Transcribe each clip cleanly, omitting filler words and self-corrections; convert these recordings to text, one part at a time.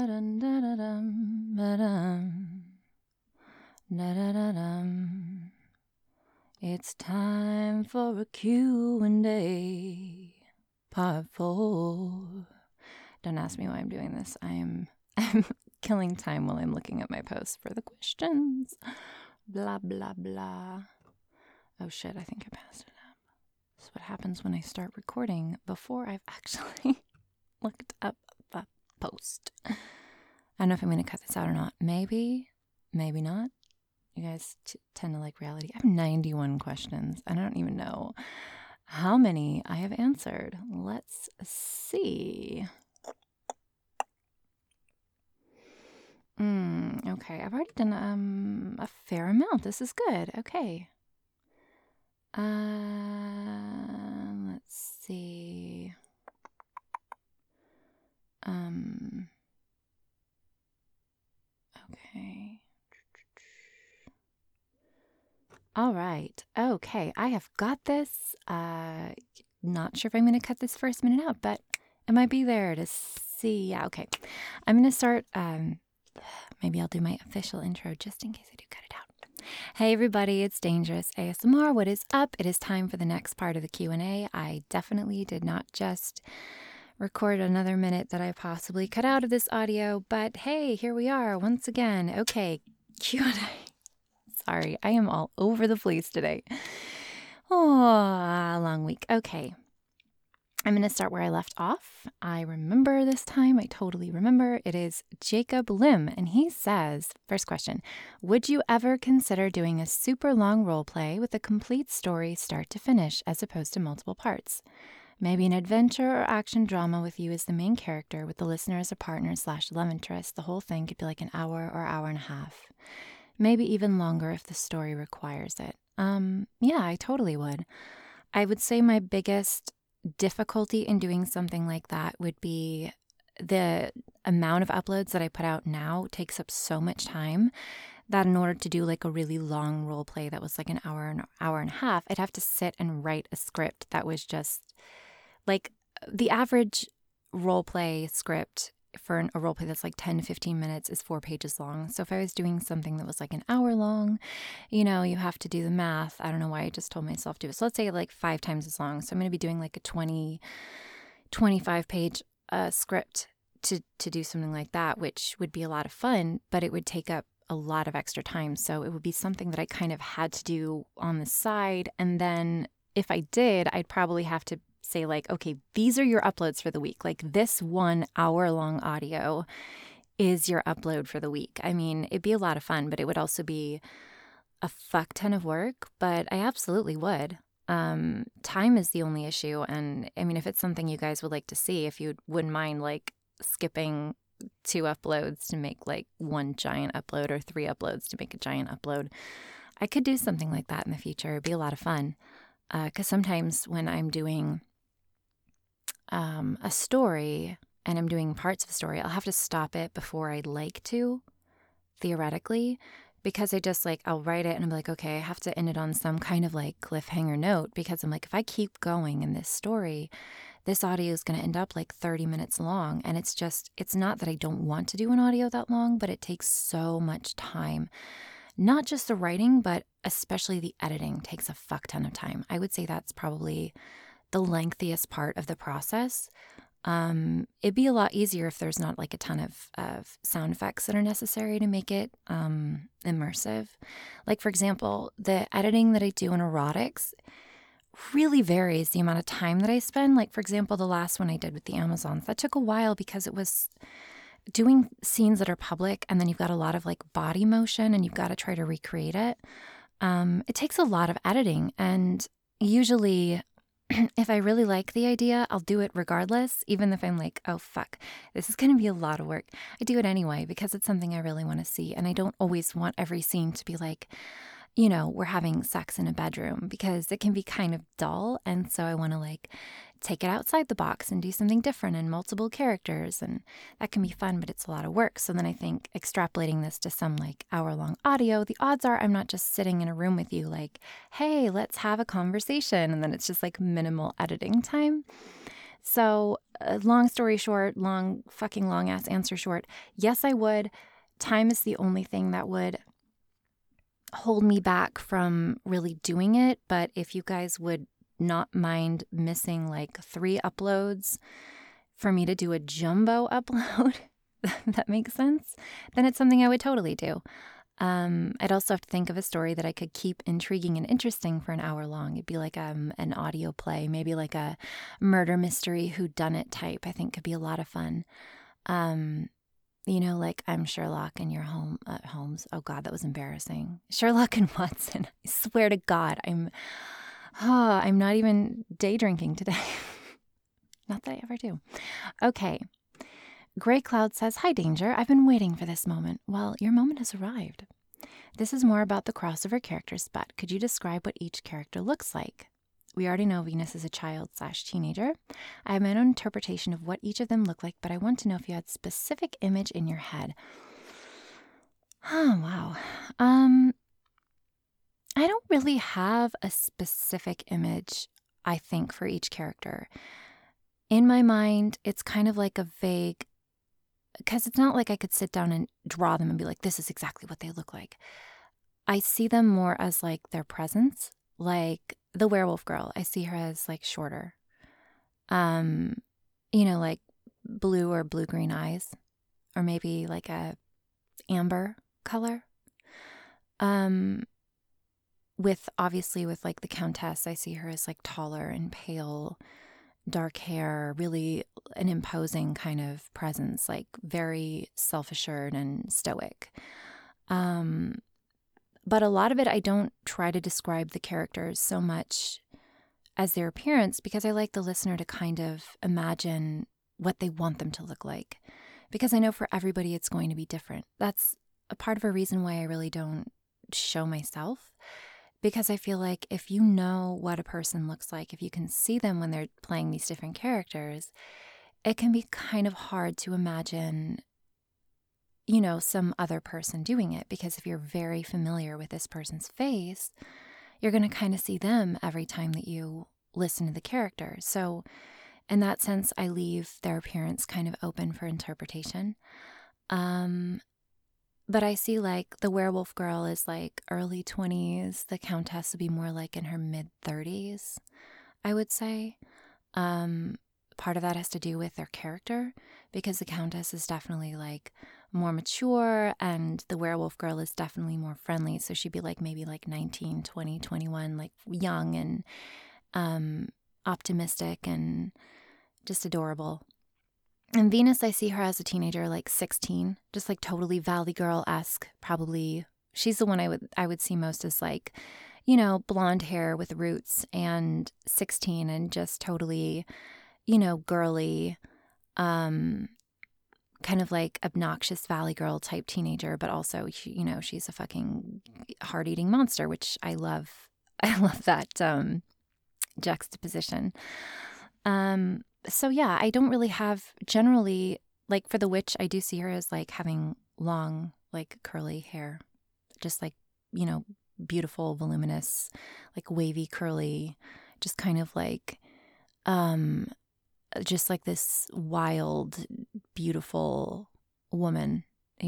Ba-dum, ba-dum, da-da-da-dum. It's time for a Q&A, part 4. Don't ask me why I'm doing this. I'm killing time while I'm looking at my posts for the questions. Blah, blah, blah. Oh shit, I think I passed it up. That's what happens when I start recording before I've actually looked up the post. I don't know if I'm going to cut this out or not. Maybe, maybe not. You guys tend to like reality. I have 91 questions. I don't even know how many I have answered. Let's see. Okay, I've already done a fair amount. This is good. Okay. Let's see. Okay. All right. Okay, I have got this. Not sure if I'm going to cut this first minute out, but it might be there to see. Yeah, okay. I'm going to start, maybe I'll do my official intro just in case I do cut it out. Hey everybody, it's Dangerous ASMR. What is up? It is time for the next part of the Q&A. I definitely did not just record another minute that I possibly cut out of this audio, but hey, here we are once again. Okay, Q&A. Sorry, I am all over the place today. Oh, long week. Okay. I'm going to start where I left off. I remember this time. I totally remember. It is Jacob Lim, and he says, first question, would you ever consider doing a super long role play with a complete story start to finish as opposed to multiple parts? Maybe an adventure or action drama with you as the main character with the listener as a partner / love interest. The whole thing could be like an hour or hour and a half. Maybe even longer if the story requires it. Yeah, I totally would. I would say my biggest difficulty in doing something like that would be the amount of uploads that I put out now takes up so much time that in order to do like a really long role play that was like an hour and a half, I'd have to sit and write a script that was just like the average role play script for a role play that's like 10 to 15 minutes is 4 pages long. So if I was doing something that was like an hour long, you know, you have to do the math. I don't know why I just told myself to do it. So let's say like 5 times as long. So I'm going to be doing like a 25 page script to do something like that, which would be a lot of fun, but it would take up a lot of extra time. So it would be something that I kind of had to do on the side. And then if I did, I'd probably have to say like, okay, these are your uploads for the week. Like this 1 hour long audio is your upload for the week. I mean, it'd be a lot of fun, but it would also be a fuck ton of work, but I absolutely would. Time is the only issue. And I mean, if it's something you guys would like to see, if you wouldn't mind like skipping 2 uploads to make like 1 giant upload or 3 uploads to make a giant upload, I could do something like that in the future. It'd be a lot of fun. Because sometimes when I'm doing a story and I'm doing parts of a story, I'll have to stop it before I'd like to, theoretically, because I just like, I'll write it and I'm like, okay, I have to end it on some kind of like cliffhanger note, because I'm like, if I keep going in this story, this audio is going to end up like 30 minutes long. And it's not that I don't want to do an audio that long, but it takes so much time. Not just the writing, but especially the editing takes a fuck ton of time. I would say that's probably the lengthiest part of the process. It'd be a lot easier if there's not like a ton of sound effects that are necessary to make it immersive. Like, for example, the editing that I do in erotics really varies the amount of time that I spend. Like, for example, the last one I did with the Amazons, that took a while because it was doing scenes that are public, and then you've got a lot of like body motion and you've got to try to recreate it. It takes a lot of editing, and usually if I really like the idea, I'll do it regardless, even if I'm like, oh, fuck, this is going to be a lot of work. I do it anyway because it's something I really want to see. And I don't always want every scene to be like, you know, we're having sex in a bedroom, because it can be kind of dull. And so I want to like take it outside the box and do something different and multiple characters. And that can be fun, but it's a lot of work. So then I think extrapolating this to some like hour-long audio, the odds are I'm not just sitting in a room with you like, hey, let's have a conversation. And then it's just like minimal editing time. So, long story short, fucking long ass answer short, yes, I would. Time is the only thing that would hold me back from really doing it. But if you guys would not mind missing like 3 uploads for me to do a jumbo upload, that makes sense, then it's something I would totally do. I'd also have to think of a story that I could keep intriguing and interesting for an hour long. It'd be like an audio play, maybe like a murder mystery whodunit type. I think could be a lot of fun. Like I'm Sherlock and you're Holmes. Oh God, that was embarrassing. Sherlock and Watson. I swear to God, I'm not even day drinking today. Not that I ever do. Okay. Gray Cloud says, "Hi, Danger. I've been waiting for this moment." Well, your moment has arrived. This is more about the crossover characters, but could you describe what each character looks like? We already know Venus is a child/teenager. I have my own interpretation of what each of them look like, but I want to know if you had a specific image in your head. Oh, wow. I don't really have a specific image, I think, for each character. In my mind, it's kind of like a vague, because it's not like I could sit down and draw them and be like, this is exactly what they look like. I see them more as like their presence, like the werewolf girl. I see her as like shorter, like blue or blue-green eyes, or maybe like a amber color. With like the Countess, I see her as like taller and pale, dark hair, really an imposing kind of presence, like very self-assured and stoic. But a lot of it, I don't try to describe the characters so much as their appearance, because I like the listener to kind of imagine what they want them to look like, because I know for everybody it's going to be different. That's a part of a reason why I really don't show myself, because I feel like if you know what a person looks like, if you can see them when they're playing these different characters, it can be kind of hard to imagine, some other person doing it, because if you're very familiar with this person's face, you're going to kind of see them every time that you listen to the character. So in that sense, I leave their appearance kind of open for interpretation. But I see like the werewolf girl is like early 20s. The Countess would be more like in her mid 30s, I would say. Part of that has to do with their character, because the Countess is definitely like more mature and the werewolf girl is definitely more friendly. So she'd be like maybe like 19, 20, 21, like young and optimistic and just adorable. And Venus, I see her as a teenager, like 16, just like totally Valley Girl-esque, probably. She's the one I would see most as like, blonde hair with roots and 16 and just totally, girly, kind of like obnoxious Valley Girl type teenager, but also, she's a fucking heart-eating monster, which I love. I love that juxtaposition. So yeah, I don't really have generally, like for the witch, I do see her as like having long, like curly hair, just like, beautiful, voluminous, like wavy, curly, just kind of like, just like this wild, beautiful woman,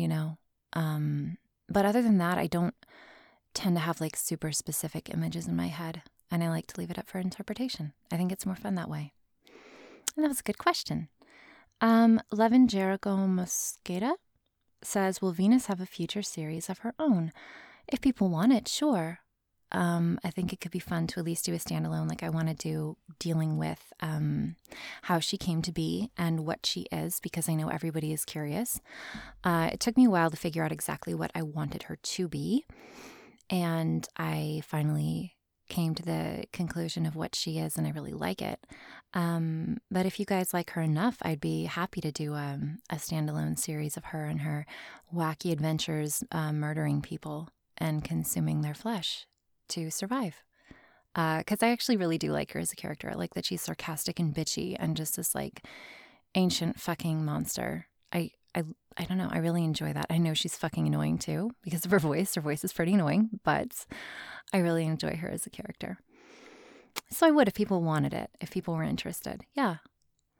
But other than that, I don't tend to have like super specific images in my head, and I like to leave it up for interpretation. I think it's more fun that way. And that was a good question. Levin Jericho Mosqueda says, will Venus have a future series of her own? If people want it, sure. I think it could be fun to at least do a standalone, like I want to do, dealing with how she came to be and what she is, because I know everybody is curious. It took me a while to figure out exactly what I wanted her to be, and I finally came to the conclusion of what she is, and I really like it. But if you guys like her enough, I'd be happy to do a standalone series of her and her wacky adventures murdering people and consuming their flesh to survive. Because I actually really do like her as a character. I like that she's sarcastic and bitchy and just this like ancient fucking monster. I don't know. I really enjoy that. I know she's fucking annoying too because of her voice. Her voice is pretty annoying, but I really enjoy her as a character. So I would if people wanted it, if people were interested. Yeah.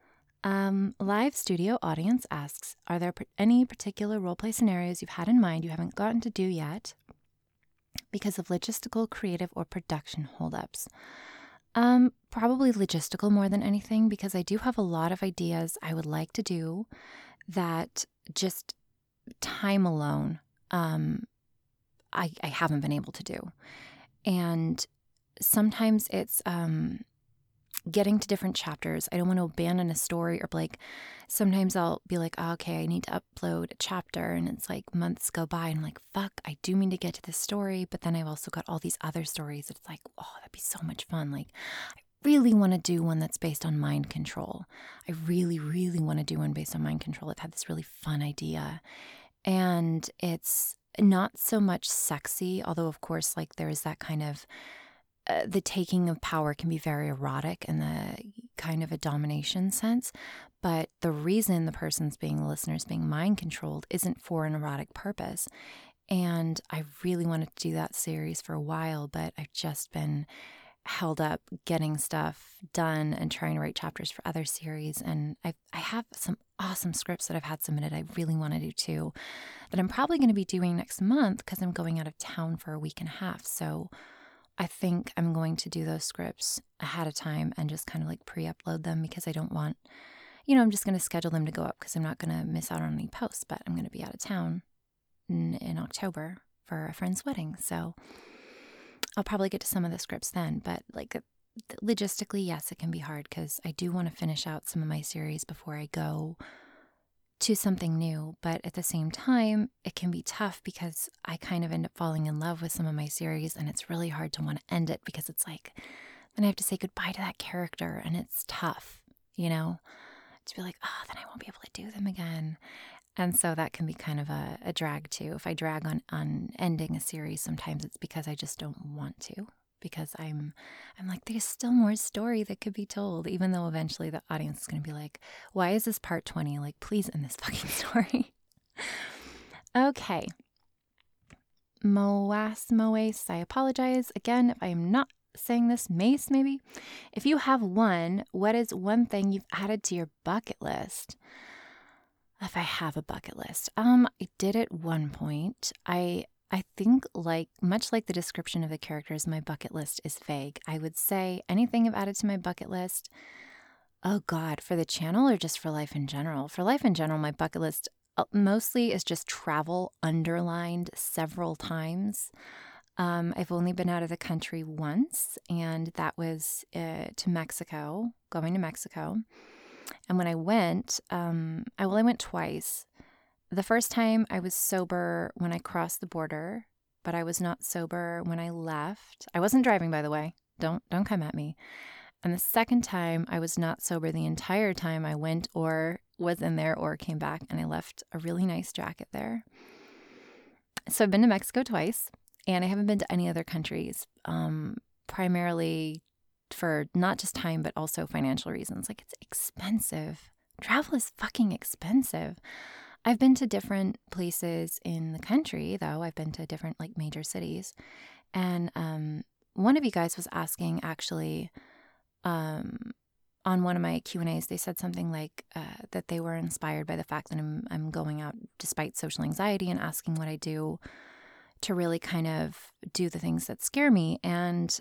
Live studio audience asks, are there any particular roleplay scenarios you've had in mind you haven't gotten to do yet because of logistical, creative, or production holdups? Probably logistical more than anything, because I do have a lot of ideas I would like to do that just time alone, I haven't been able to do. And sometimes it's getting to different chapters. I don't want to abandon a story, or like sometimes I'll be like, oh, okay, I need to upload a chapter, and it's like months go by and I'm like, fuck, I do mean to get to this story, but then I've also got all these other stories. It's like, oh, that'd be so much fun. Like, I really want to do one that's based on mind control. I really, really want to do one based on mind control. I've had this really fun idea, and it's not so much sexy, although of course, like there is that kind of the taking of power can be very erotic in the kind of a domination sense. But the reason the listener's being mind controlled isn't for an erotic purpose. And I really wanted to do that series for a while, but I've just been held up getting stuff done and trying to write chapters for other series. And I have some awesome scripts that I've had submitted I really want to do too, that I'm probably going to be doing next month because I'm going out of town for a week and a half. So I think I'm going to do those scripts ahead of time and just kind of like pre-upload them, because I don't want, I'm just going to schedule them to go up because I'm not going to miss out on any posts, but I'm going to be out of town in October for a friend's wedding. So I'll probably get to some of the scripts then, but like logistically, yes, it can be hard because I do want to finish out some of my series before I go to something new. But at the same time, it can be tough because I kind of end up falling in love with some of my series, and it's really hard to want to end it because it's like, then I have to say goodbye to that character, and it's tough, to be like, oh, then I won't be able to do them again. And so that can be kind of a drag too. If I drag on ending a series, sometimes it's because I just don't want to, because I'm like, there's still more story that could be told, even though eventually the audience is going to be like, why is this part 20? Like, please end this fucking story. Okay. Moas, I apologize again if I am not saying this. Mace, maybe. If you have one, what is one thing you've added to your bucket list? If I have a bucket list, I did at one point. I think, like much like the description of the characters, my bucket list is vague. I would say anything I've added to my bucket list. Oh God, for the channel or just for life in general? For life in general, my bucket list mostly is just travel, underlined several times. I've only been out of the country once, and that was to Mexico, going to Mexico. And when I went, I went twice. The first time I was sober when I crossed the border, but I was not sober when I left. I wasn't driving, by the way. Don't come at me. And the second time, I was not sober the entire time I went or was in there or came back, and I left a really nice jacket there. So I've been to Mexico twice, and I haven't been to any other countries, primarily for not just time, but also financial reasons. Like, it's expensive. Travel is fucking expensive. I've been to different places in the country, though. I've been to different, like, major cities. And one of you guys was asking, actually, on one of my Q&As, they said something like that they were inspired by the fact that I'm going out despite social anxiety, and asking what I do to really kind of do the things that scare me. And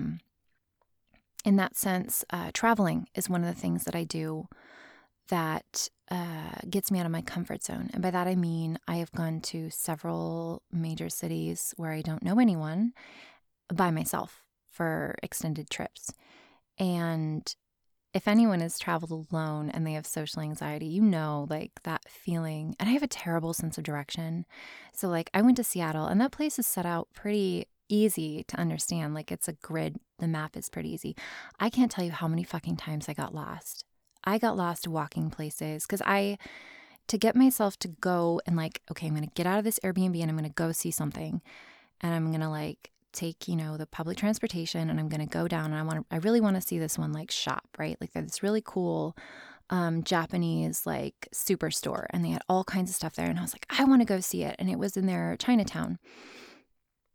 in that sense, traveling is one of the things that I do that gets me out of my comfort zone. And by that, I mean, I have gone to several major cities where I don't know anyone by myself for extended trips. And if anyone has traveled alone and they have social anxiety, like that feeling. And I have a terrible sense of direction. So like I went to Seattle, and that place is set out pretty easy to understand. Like, it's a grid. The map is pretty easy. I can't tell you how many fucking times I got lost. I got lost walking places because to get myself to go and like, okay, I'm going to get out of this Airbnb and I'm going to go see something. And I'm going to like take, the public transportation, and I'm going to go down, and I really want to see this one like shop, right? Like, they're this really cool Japanese like superstore, and they had all kinds of stuff there. And I was like, I want to go see it. And it was in their Chinatown.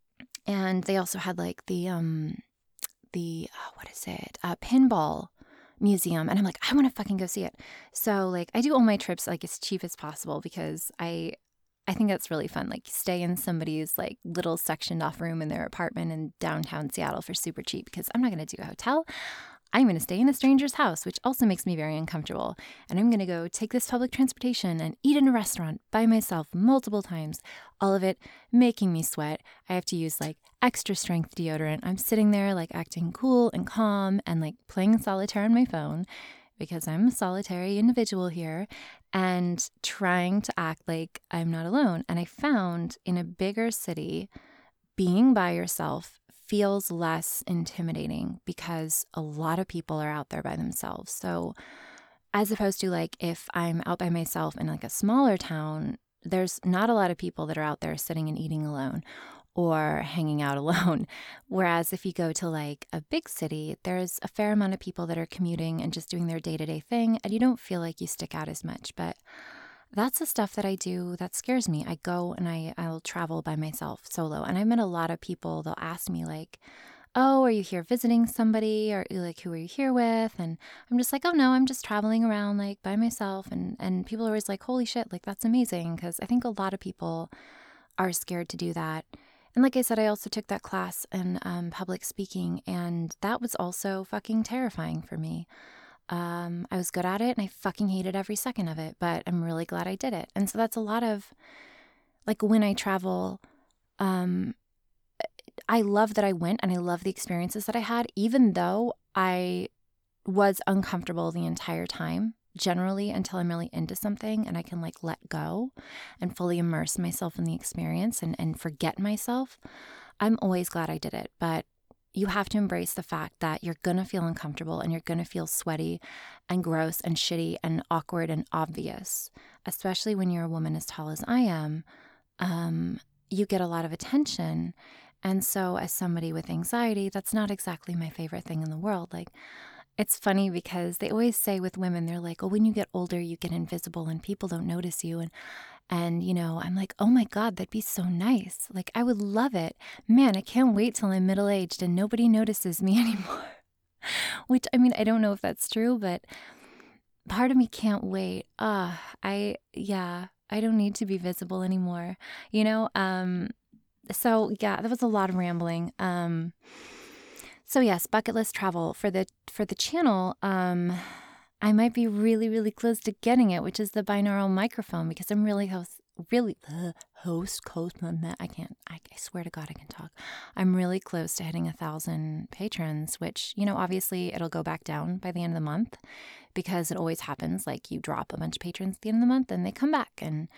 And they also had like the what is it? Pinball museum, and I'm like, I want to fucking go see it. So like I do all my trips like as cheap as possible because I think that's really fun. Like stay in somebody's like little sectioned off room in their apartment in downtown Seattle for super cheap because I'm not going to do a hotel. I'm going to stay in a stranger's house, which also makes me very uncomfortable. And I'm going to go take this public transportation and eat in a restaurant by myself multiple times. All of it making me sweat. I have to use like extra strength deodorant. I'm sitting there like acting cool and calm and like playing solitaire on my phone because I'm a solitary individual here and trying to act like I'm not alone. And I found in a bigger city, being by yourself feels less intimidating because a lot of people are out there by themselves. So as opposed to like if I'm out by myself in like a smaller town, there's not a lot of people that are out there sitting and eating alone or hanging out alone. Whereas if you go to like a big city, there's a fair amount of people that are commuting and just doing their day-to-day thing, and you don't feel like you stick out as much. But that's the stuff that I do that scares me. I go and I'll travel by myself solo. And I've met a lot of people, they'll ask me like, oh, are you here visiting somebody? Or like, who are you here with? And I'm just like, oh no, I'm just traveling around like by myself. And people are always like, holy shit, like that's amazing. Because I think a lot of people are scared to do that. And like I said, I also took that class in public speaking, and that was also fucking terrifying for me. I was good at it and I fucking hated every second of it, but I'm really glad I did it. And so that's a lot of like when I travel, um, I love that I went and I love the experiences that I had, even though I was uncomfortable the entire time, generally until I'm really into something and I can like let go and fully immerse myself in the experience and forget myself. I'm always glad I did it, but you have to embrace the fact that you're going to feel uncomfortable and you're going to feel sweaty and gross and shitty and awkward and obvious, especially when you're a woman as tall as I am. You get a lot of attention. And so as somebody with anxiety, that's not exactly my favorite thing in the world. Like, it's funny because they always say with women, they're like, oh, when you get older, you get invisible and people don't notice you. And, you know, I'm like, oh my God, that'd be so nice. Like, I would love it. Man, I can't wait till I'm middle-aged and nobody notices me anymore. Which, I mean, I don't know if that's true, but part of me can't wait. I don't need to be visible anymore, you know? So yeah, that was a lot of rambling. So yes, bucket list travel for the channel. I might be really, really close to getting it, which is the binaural microphone, because I'm really I swear to God, I can talk. I'm really close to hitting 1,000 patrons, which, you know, obviously it'll go back down by the end of the month because it always happens. Like you drop a bunch of patrons at the end of the month and they come back. And,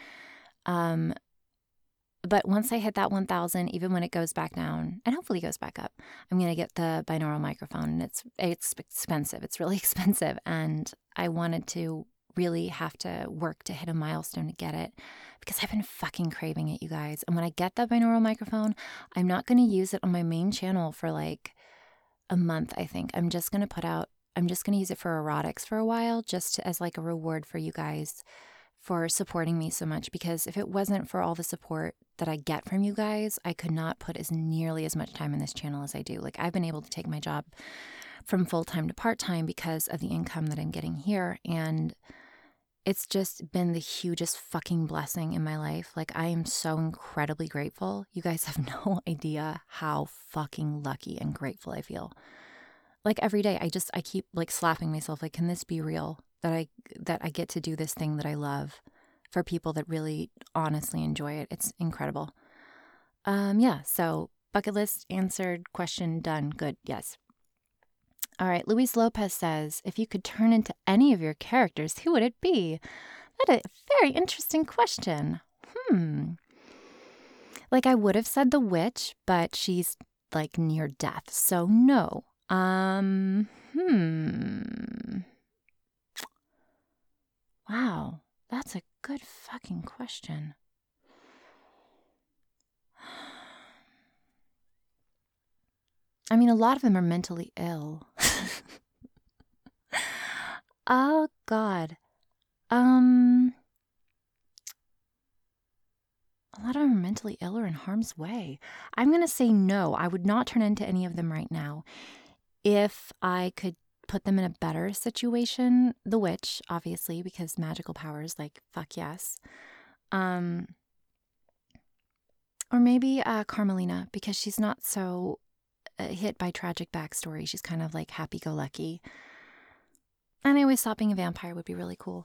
but once I hit that 1,000, even when it goes back down, and hopefully goes back up, I'm going to get the binaural microphone, and it's expensive. It's really expensive. And I wanted to really have to work to hit a milestone to get it because I've been fucking craving it, you guys. And when I get that binaural microphone, I'm not going to use it on my main channel for like a month, I think. I'm just going to use it for erotics for a while, just as like a reward for you guys for supporting me so much, because if it wasn't for all the support that I get from you guys, I could not put as nearly as much time in this channel as I do. Like, I've been able to take my job from full-time to part-time because of the income that I'm getting here, and it's just been the hugest fucking blessing in my life. Like, I am so incredibly grateful. You guys have no idea how fucking lucky and grateful I feel. Like, every day I keep like slapping myself like, can this be real? That I get to do this thing that I love for people that really honestly enjoy it. It's incredible. Yeah, so bucket list answered, question done. Good, yes. All right, Luis Lopez says, if you could turn into any of your characters, who would it be? That's a very interesting question. Like, I would have said the witch, but she's like near death, so no. Wow, that's a good fucking question. I mean, a lot of them are mentally ill. Oh, God. A lot of them are mentally ill or in harm's way. I'm going to say no. I would not turn into any of them right now. If I could put them in a better situation. The witch, obviously, because magical powers, like, fuck yes. Or maybe Carmelina, because she's not so hit by tragic backstory. She's kind of like happy-go-lucky. And I always thought being a vampire would be really cool.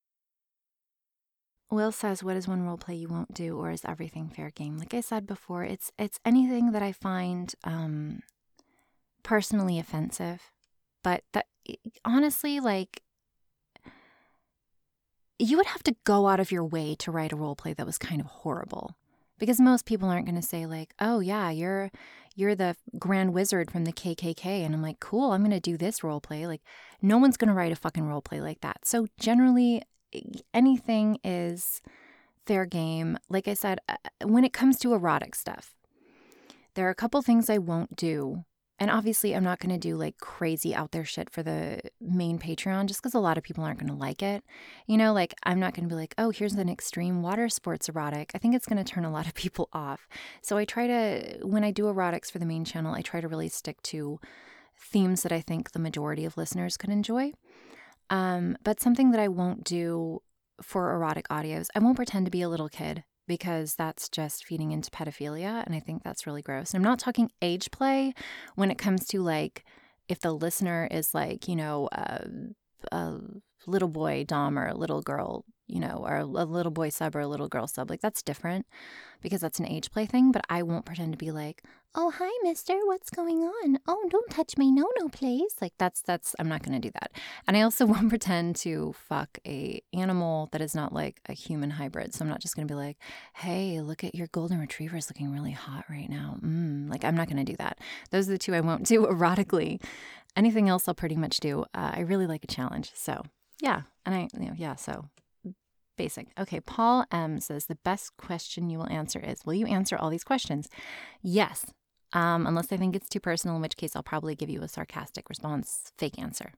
Will says, what is one role play you won't do, or is everything fair game? Like I said before, it's anything that I find personally offensive. But that, honestly, like, you would have to go out of your way to write a role play that was kind of horrible. Because most people aren't going to say, like, oh yeah, you're the Grand Wizard from the KKK. And I'm like, cool, I'm going to do this role play. Like, no one's going to write a fucking role play like that. So generally, anything is fair game. Like I said, when it comes to erotic stuff, there are a couple things I won't do. And obviously, I'm not going to do like crazy out there shit for the main Patreon just because a lot of people aren't going to like it. You know, like I'm not going to be like, oh, here's an extreme water sports erotic. I think it's going to turn a lot of people off. So I try to, when I do erotics for the main channel, I try to really stick to themes that I think the majority of listeners could enjoy. But something that I won't do for erotic audios, I won't pretend to be a little kid because that's just feeding into pedophilia. And I think that's really gross. And I'm not talking age play when it comes to like, if the listener is like, you know, a little boy dom or a little girl, you know, or a little boy sub or a little girl sub, like that's different because that's an age play thing. But I won't pretend to be like, oh, hi, mister, what's going on? Oh, don't touch my no-no, please. Like that's, I'm not going to do that. And I also won't pretend to fuck a animal that is not like a human hybrid. So I'm not just going to be like, hey, look at your golden retrievers looking really hot right now. Like I'm not going to do that. Those are the two I won't do erotically. Anything else I'll pretty much do. I really like a challenge. So yeah. And so basic. Okay. Paul M says the best question you will answer is, will you answer all these questions? Yes. Unless I think it's too personal, in which case I'll probably give you a sarcastic response, fake answer.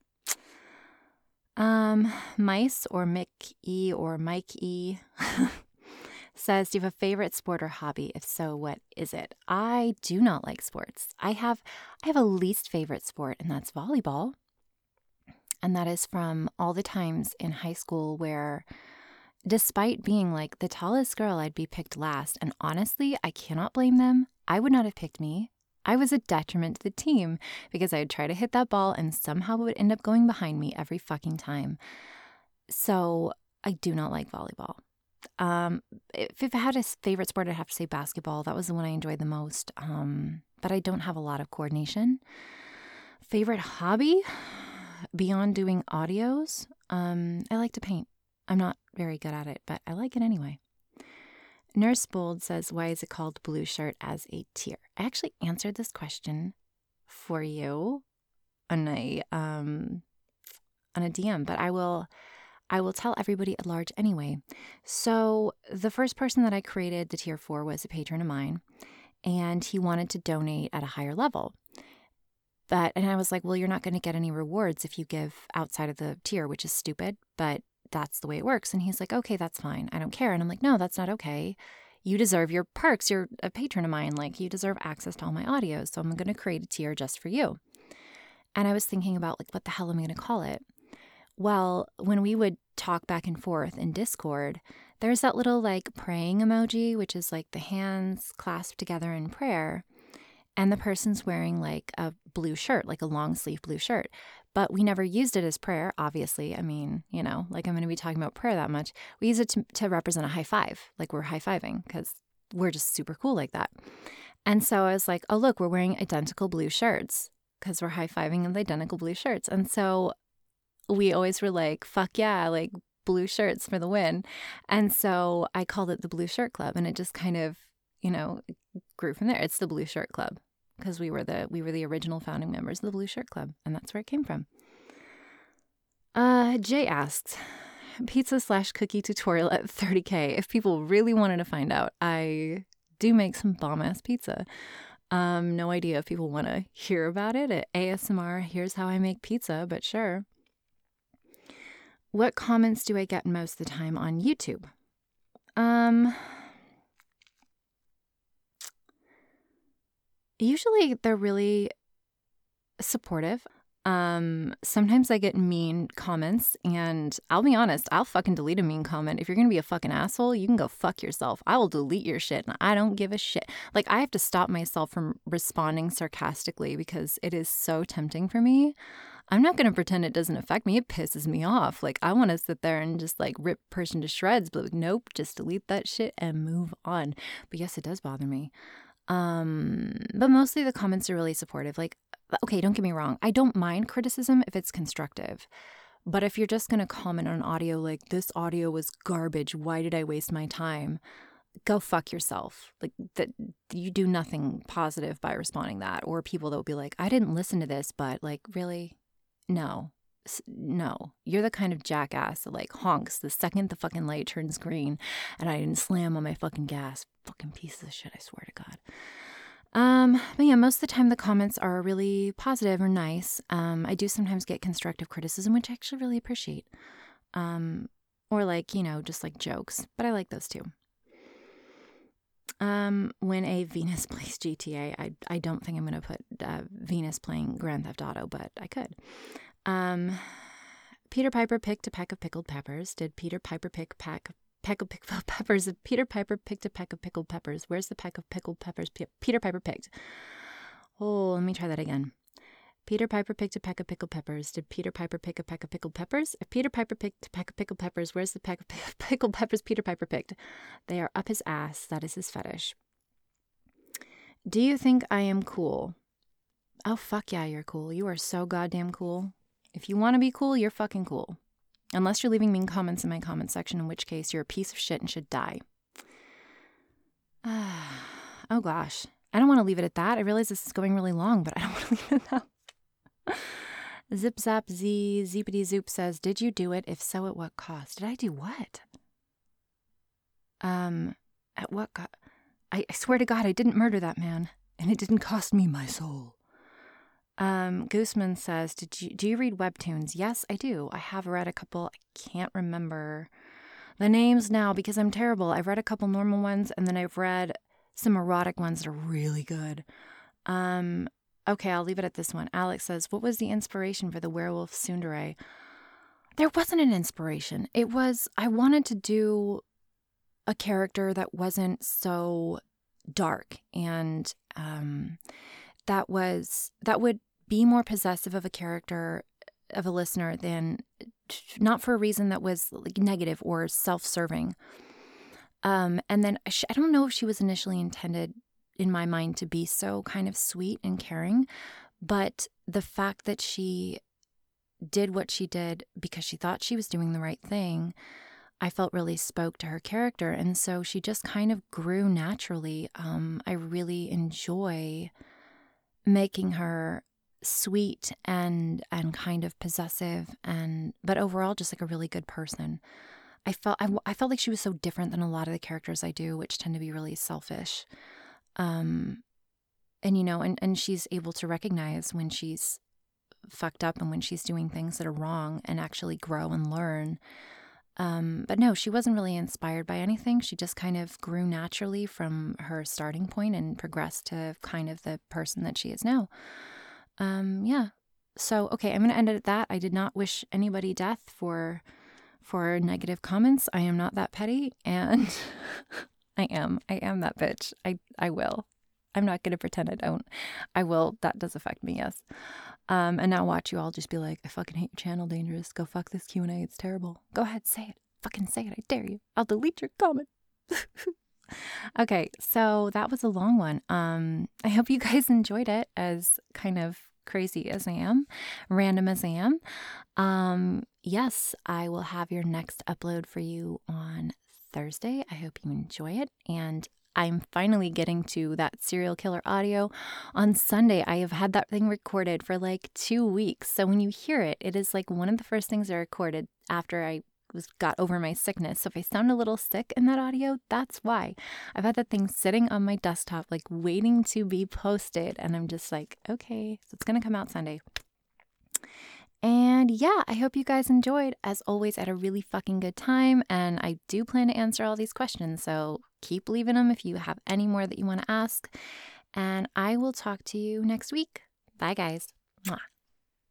Mice or Mick E or Mike E says, do you have a favorite sport or hobby? If so, what is it? I do not like sports. I have a least favorite sport, and that's volleyball. And that is from all the times in high school where, despite being like the tallest girl, I'd be picked last. And honestly, I cannot blame them. I would not have picked me. I was a detriment to the team because I'd try to hit that ball and somehow it would end up going behind me every fucking time. So I do not like volleyball. If I had a favorite sport, I'd have to say basketball. That was the one I enjoyed the most. But I don't have a lot of coordination. Favorite hobby? Beyond doing audios, I like to paint. I'm not very good at it, but I like it anyway. Nurse Bold says, why is it called Blue Shirt as a tier? I actually answered this question for you on a DM, but I will tell everybody at large anyway. So the first person that I created the tier for was a patron of mine, and he wanted to donate at a higher level. And I was like, well, you're not going to get any rewards if you give outside of the tier, which is stupid, but that's the way it works. And he's like, okay, that's fine. I don't care. And I'm like, no, that's not okay. You deserve your perks. You're a patron of mine. Like, you deserve access to all my audios. So I'm going to create a tier just for you. And I was thinking about, like, what the hell am I going to call it? Well, when we would talk back and forth in Discord, there's that little, like, praying emoji, which is like the hands clasped together in prayer. And the person's wearing like a blue shirt, like a long sleeve blue shirt. But we never used it as prayer, obviously. I mean, you know, like I'm going to be talking about prayer that much. We use it to represent a high five, like we're high-fiving because we're just super cool like that. And so I was like, oh, look, we're wearing identical blue shirts because we're high-fiving with identical blue shirts. And so we always were like, fuck yeah, like blue shirts for the win. And so I called it the Blue Shirt Club, and it just kind of, you know, grew from there. It's the Blue Shirt Club because we were the original founding members of the Blue Shirt Club, and that's where it came from. Jay asks, pizza/cookie tutorial at 30K. If people really wanted to find out, I do make some bomb-ass pizza. No idea if people want to hear about it. At ASMR, here's how I make pizza, but sure. What comments do I get most of the time on YouTube? Usually they're really supportive. Sometimes I get mean comments, and I'll be honest, I'll fucking delete a mean comment. If you're gonna be a fucking asshole, you can go fuck yourself. I will delete your shit, and I don't give a shit. Like, I have to stop myself from responding sarcastically because it is so tempting for me. I'm not gonna pretend it doesn't affect me. It pisses me off. Like, I want to sit there and just like rip person to shreds, but like, nope, just delete that shit and move on. But yes, it does bother me. But mostly the comments are really supportive. Like, okay, don't get me wrong. I don't mind criticism if it's constructive. But if you're just going to comment on audio like, this audio was garbage, why did I waste my time? Go fuck yourself. Like, that, you do nothing positive by responding that. Or people that will be like, I didn't listen to this, but like, really? No. No. You're the kind of jackass that like honks the second the fucking light turns green and I didn't slam on my fucking gas. Fucking piece of shit, I swear to God. But yeah, most of the time the comments are really positive or nice. I do sometimes get constructive criticism, which I actually really appreciate. Or like, you know, just like jokes, but I like those too. When a Venus plays GTA, I don't think I'm going to put Venus playing Grand Theft Auto, but I could. Peter Piper picked a peck of pickled peppers. Did Peter Piper pick peck of pickled peppers? If Peter Piper picked a peck of pickled peppers, where's the peck of pickled peppers Peter Piper picked? Oh, let me try that again. Peter Piper picked a peck of pickled peppers. Did Peter Piper pick a peck of pickled peppers? If Peter Piper picked a peck of pickled peppers, where's the peck of pickled peppers Peter Piper picked? They are up his ass. That is his fetish. Do you think I am cool? Oh, fuck yeah, you're cool. You are so goddamn cool. If you want to be cool, you're fucking cool. Unless you're leaving mean comments in my comment section, in which case you're a piece of shit and should die. Oh gosh. I don't want to leave it at that. I realize this is going really long, but I don't want to leave it at that. Zip Zap Z Zeepity Zoop says, did you do it? If so, at what cost? Did I do what? At what cost? I swear to God, I didn't murder that man. And it didn't cost me my soul. Gooseman says, do you read webtoons? Yes, I do. I have read a couple. I can't remember the names now because I'm terrible. I've read a couple normal ones, and then I've read some erotic ones that are really good. Okay, I'll leave it at this one. Alex says, what was the inspiration for the werewolf tsundere? There wasn't an inspiration. It was, I wanted to do a character that wasn't so dark, and that would be more possessive of a character, of a listener, than not for a reason that was like negative or self-serving. And then I don't know if she was initially intended in my mind to be so kind of sweet and caring, but the fact that she did what she did because she thought she was doing the right thing, I felt really spoke to her character. And so she just kind of grew naturally. I really enjoy making her sweet and kind of possessive, but overall just like a really good person. I felt like she was so different than a lot of the characters I do, which tend to be really selfish. And you know, and she's able to recognize when she's fucked up and when she's doing things that are wrong and actually grow and learn. But no, she wasn't really inspired by anything. She just kind of grew naturally from her starting point and progressed to kind of the person that she is now. Yeah. So, okay, I'm going to end it at that. I did not wish anybody death for negative comments. I am not that petty, and I am that bitch. I will. I'm not going to pretend I don't. I will. That does affect me, yes. And now watch you all just be like, I fucking hate your channel, Dangerous. Go fuck this Q&A. It's terrible. Go ahead, say it. Fucking say it. I dare you. I'll delete your comment. Okay, so that was a long one. I hope you guys enjoyed it, as kind of crazy as I am, random as I am. Yes, I will have your next upload for you on Thursday. I hope you enjoy it. And I'm finally getting to that serial killer audio on Sunday. I have had that thing recorded for like 2 weeks. So when you hear it, it is like one of the first things I recorded after I got over my sickness. So if I sound a little sick in that audio, that's why. I've had that thing sitting on my desktop, like waiting to be posted. And I'm just like, okay, so it's going to come out Sunday. And yeah, I hope you guys enjoyed. As always, I had a really fucking good time. And I do plan to answer all these questions. So keep leaving them if you have any more that you want to ask. And I will talk to you next week. Bye, guys. Mwah.